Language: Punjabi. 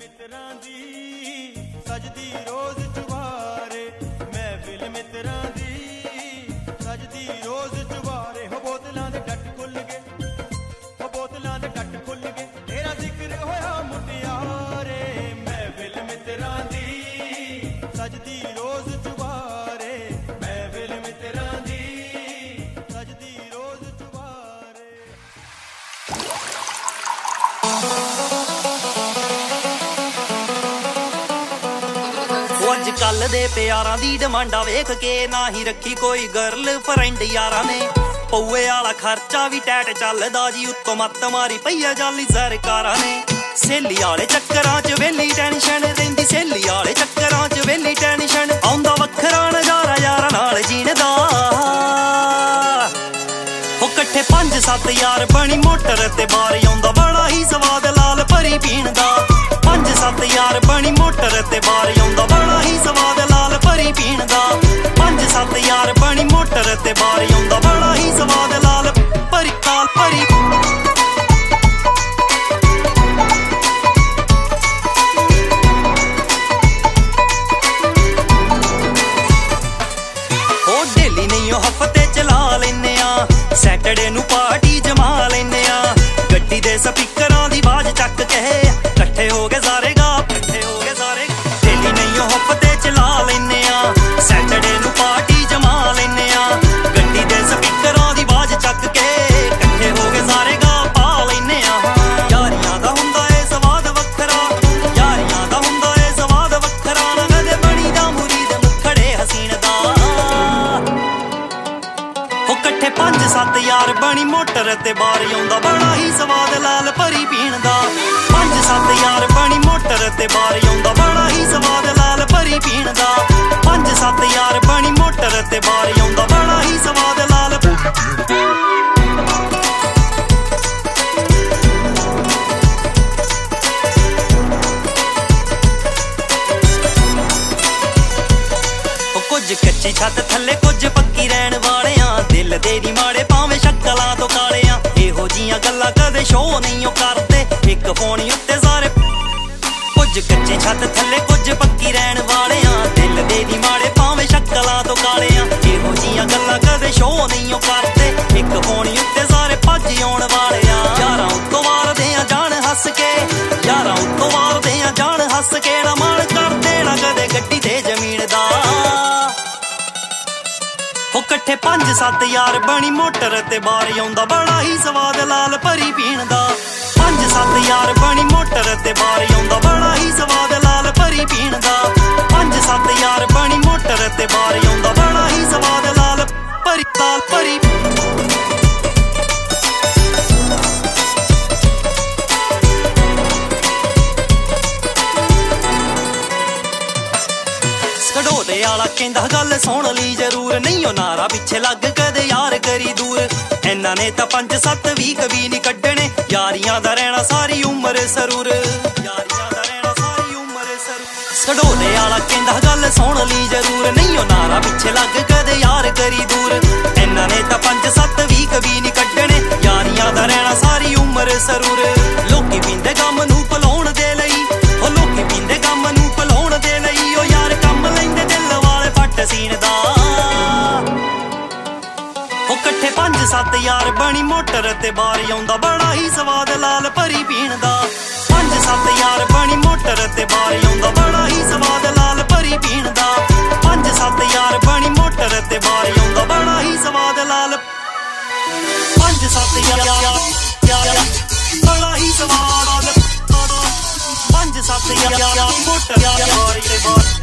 ਮਿੱਤਰਾਂ ਦੀ ਸਜਦੀ ਰੋਜ਼ ਚੁਬਾਰੇ, ਮਹਿਫਿਲ ਮਿੱਤਰਾਂ ਦੀ ਸਜਦੀ ਰੋਜ਼ ਚੁਬਾਰੇ। ਹੋ ਬੋਤਲਾਂ ਦੇ ਡੱਟ ਖੁੱਲ ਗਏ, ਹੋ ਬੋਤਲਾਂ ਦੇ ਡੱਟ ਖੁੱਲ ਗਏ, ਤੇਰਾ ਜ਼ਿਕਰ ਹੋਇਆ ਮੁਟਿਆਰੇ। ਮਹਿਫਿਲ ਮਿੱਤਰਾਂ ਦੀ ਸਜਦੀ ਰੋਜ਼ ਚੁਬਾਰੇ, ਮਹਿਫਿਲ ਮਿੱਤਰਾਂ ਦੀ ਸਜਦੀ ਰੋਜ਼ ਚੁਬਾਰੇ। ਅੱਜ ਕੱਲ ਦੇ ਪਿਆਰਾਂ ਦੀ ਡਿਮਾਂਡਾਂ ਵੇਖ ਕੇ ਨਾ ਹੀ ਰੱਖੀ ਕੋਈ ਗਰਲ ਫਰੈਂਡ ਯਾਰਾਂ ਨੇ। ਪਊਏ ਵਾਲਾ ਖਰਚਾ ਵੀ ਟੈਟ ਚੱਲਦਾ ਜੀ, ਉੱਤੋਂ ਮੱਤ ਮਾਰੀ ਪਈਆ ਜਾਲੀ ਸਰਕਾਰਾਂ ਨੇ। ਸਹੇਲੀ ਵਾਲੇ ਚੱਕਰਾਂ 'ਚ ਵੇਲੀ ਟੈਨਸ਼ਨ ਰਹਿੰਦੀ, ਸਹੇਲੀ ਵਾਲੇ ਚੱਕਰਾਂ 'ਚ ਵੇਲੀ ਟੈਨਸ਼ਨ। ਆਉਂਦਾ ਵੱਖਰਾ ਨਜ਼ਾਰਾ ਯਾਰਾਂ ਨਾਲ ਜੀਣ ਦਾ। ਉਹ ਇਕੱਠੇ 5-7 ਯਾਰ ਬਣੀ ਮੋਟਰ ਤੇ ਬਾਰ ਆਉਂਦਾ ਬੜਾ ਹੀ ਸਵਾਦ ਲਾਲ ਭਰੀ ਪੀਣ ਦਾ। 5-7 ਯਾਰ ਬਣੀ ਮੋਟਰ ਤੇ ਬਾਰ ਆਉਂਦਾ ਬੜਾ ਹੀ ਸਵਾਦ ਲਾਲ ਭਰੀ ਪੀਣ ਦਾ। 5-7 ਯਾਰ ਬਣੀ ਮੋਟਰ ਤੇ ਬਾਰ ਆਉਂਦਾ ਬੜਾ ਹੀ ਸਵਾਦ ਲਾਲ ਭਰੀ ਲਾਲ ਭਰੀ। ਉਹ ਡੇਲੀ ਨਹੀਂ ਉਹ ਹਫਤੇ ਚਲਾ ਲੈਨੇ ਆ, ਸੈਟਰਡੇ ਨੂੰ ਪਾਰਟੀ ਜਮਾ ਲੈਨੇ ਆ। ਗੱਡੀ ਦੇ ਸਪੀਕਰਾਂ ਦੀ ਆਵਾਜ਼ ਚੱਕ ਕੇ ਇਕੱਠੇ ਹੋ ਗਏ ਸਾਰੇ ਗਾ, ਇਕੱਠੇ ਹੋ ਗਏ ਸਾਰੇ। ਡੇਲੀ ਨਹੀਂ ਉਹ ਹਫਤੇ ਚਲਾ ਲੈਨੇ ਆ, ਸੈਟਰਡੇ ਨੂੰ ਪਾਰਟੀ ਜਮਾ ਲੈਨੇ ਆ। ਗੱਡੀ ਦੇ ਸਪੀਕਰਾਂ ਦੀ ਆਵਾਜ਼ ਚੱਕ ਕੇ ਇਕੱਠੇ ਹੋ ਗਏ ਸਾਰੇ ਗਾ, ਪਾ ਲੈਨੇ ਆ। ਯਾਰੀਆਂ ਦਾ ਹੁੰਦਾ ਏ ਸਵਾਦ ਵੱਖਰਾ, ਯਾਰੀਆਂ ਦਾ ਹੁੰਦਾ ਏ ਸਵਾਦ ਵੱਖਰਾ। ਨਾ ਕਦੇ ਬਣੀ ਦਾ ਮੁਰੀਦ ਮੁਖੜੇ ਹਸੀਨ ਦਾ। ਉਹ ਇਕੱਠੇ 5-7 ਯਾਰ ਬਣੀ ਮੋਟਰ ਤੇ ਬਾਰ ਆਉਂਦਾ ਬੜਾ ਹੀ ਸਵਾਦ ਲਾਲ ਭਰੀ ਪੀਣ ਦਾ। 5-7 ਯਾਰ ਬਣੀ ਮੋਟਰ ਤੇ ਬਾਰ ਆਉਂਦਾ ਬੜਾ ਹੀ ਸਵਾਦ ਲਾਲ ਭਰੀ ਪੀਣ ਦਾ। 5-7 ਯਾਰ ਬਣੀ ਮੋਟਰ ਤੇ ਬਾਰ ਆਉਂਦਾ ਬੜਾ ਹੀ ਸਵਾਦ ਲਾਲ। ਕੁਝ ਕੱਚੀ ਛੱਤ ਥੱਲੇ ਕੁਝ ਪੱਕੀ ਰਹਿਣ ਵਾਲਿਆਂ, ਦਿਲ ਦੇ ਨੀ ਮਾੜੇ ਭਾਵੇਂ ਸ਼ਕਲਾਂ ਤੋਂ ਕਾਲਿਆਂ। ਇਹੋ ਜੀਆਂ ਗੱਲਾਂ ਕਦੇ ਸ਼ੋਅ ਨਹੀਂ ਉਹ ਕਰਦੇ, ਇੱਕ ਫੋਨ ਉੱਤੇ ਸਾਰੇ। ਕੁਝ ਕੱਚੀ ਛੱਤ ਥੱਲੇ ਕੁਝ ਪੱਕੀ ਰਹਿਣ ਵਾਲਿਆਂ, ਦਿਲ ਦੇ ਨੀ ਮਾੜੇ ਭਾਵੇਂ ਸ਼ਕਲਾਂ ਤੋਂ ਕਾਲਿਆਂ। ਇਹੋ ਜੀਆਂ ਗੱਲਾਂ ਕਦੇ ਸ਼ੋਅ ਨਹੀਂ ਉਹ ਕਰਦੇ, ਇੱਕ ਫੋਨ ਉੱਤੇ ਸਾਰੇ ਭੱਜ ਆਉਣ ਵਾਲਿਆਂ। ਯਾਰਾਂ ਉੱਤੋਂ ਵਾਰਦੇ ਆ ਜਾਣ ਹੱਸ ਕੇ, ਯਾਰਾਂ ਉੱਤੋਂ ਵਾਰਦੇ ਆ ਜਾਣ ਹੱਸ ਕੇ। ਨਾ ਮਾਣ ਕਰਦੇ ਨਾ ਕਦੇ ਗੱਡੀ ਤੇ ਜ਼ਮੀਨ ਦਾ। ਉਹ ਇਕੱਠੇ 5-7 ਯਾਰ ਬਣੀ ਮੋਟਰ ਤੇ ਬਾਰ ਆਉਂਦਾ ਬੜਾ ਹੀ ਸਵਾਦ ਲਾਲ ਭਰੀ ਪੀਣ ਦਾ। 5-7 ਯਾਰ ਬਣੀ ਮੋਟਰ ਤੇ ਬਾਰ ਆਉਂਦਾ ਬੜਾ ਹੀ ਸਵਾਦ ਲਾਲ ਭਰੀ ਪੀਣ ਦਾ। 5-7 ਯਾਰ ਬਣੀ ਮੋਟਰ ਤੇ ਬਾਰ ਆਉਂਦਾ ਬੜਾ ਹੀ ਸਵਾਦ ਲਾਲ ਭਰੀ ਲਾਲ ਭਰੀ। ਘੜੋਲੇ ਵਾਲਾ ਕਹਿੰਦਾ ਗੱਲ ਸੁਣ ਲਈ ਜ਼ਰੂਰ, ਨਹੀਂ ਉਹ ਨਾਰਾ ਪਿੱਛੇ ਲੱਗ ਕਦੇ ਯਾਰ ਕਰੀ ਦੂਰ। ਇਹਨਾਂ ਨੇ ਤਾਂ 5-7 ਵੀਹ ਕਵੀ ਨਹੀਂ ਕੱਢਣੇ, ਯਾਰੀਆਂ ਦਾ ਰਹਿਣਾ ਸਾਰੀ ਉਮਰ ਸਰੂਰ, ਯਾਰੀਆਂ ਦਾ ਰਹਿਣਾ ਸਾਰੀ ਉਮਰ ਸਰੂਰ। ਘੜੋਲੇ ਵਾਲਾ ਕਹਿੰਦਾ ਗੱਲ ਸੁਣ ਲਈ ਜ਼ਰੂਰ, ਨਹੀਂ ਉਹ ਨਾਰਾ ਪਿੱਛੇ ਲੱਗ ਕਦੇ ਯਾਰ ਕਰੀ ਦੂਰ। ਇਹਨਾਂ ਨੇ ਤਾਂ 5-7 ਵੀਹ ਕਵੀ ਨਹੀਂ ਕੱਢਣੇ, ਯਾਰੀਆਂ ਦਾ ਰਹਿਣਾ ਸਾਰੀ ਉਮਰ ਸਰੂਰ। ਲੋਕੀ ਪੀਂਦੇ ਗਮ ਨੂੰ ਭੁਲਾਉਣ ਦੇ ਲਈ, ਉਹ ਲੋਕੀ ਪੀਂਦੇ ਗਮ ਨੂੰ ਭੁਲਾਉਣ ਦੇ ਲਈ। ਉਹ ਯਾਰ ਕੰਮ ਲੈਂਦੇ ਦਿਲ ਵਾਲੇ ਫੱਟ ਸੀਨ ਦਾ। ਉਹ ਇਕੱਠੇ 5-7 ਯਾਰ ਬਣੀ ਮੋਟਰ ਤੇ ਬਾਰ ਆਉਂਦਾ ਬੜਾ ਹੀ ਸਵਾਦ ਲਾਲ ਭਰੀ ਪੀਣ ਦਾ। 5-7 ਯਾਰ ਬਣੀ ਮੋਟਰ ਤੇ ਬਾਰ ਆਉਂਦਾ ਬੜਾ ਹੀ ਸਵਾਦ ਲਾਲ ਭਰੀ ਪੀਣ ਦਾ। 5-7 ਯਾਰ ਬਣੀ ਮੋਟਰ ਤੇ ਬਾਰ ਆਉਂਦਾ ਬੜਾ ਹੀ ਸਵਾਦ ਲਾਲ। 5-7 ਯਾਰ ਬੜਾ ਹੀ ਸਵਾਦ, 5-7 ਯਾਰ ਮੋਟਰ ਤੇ ਬਾਰ।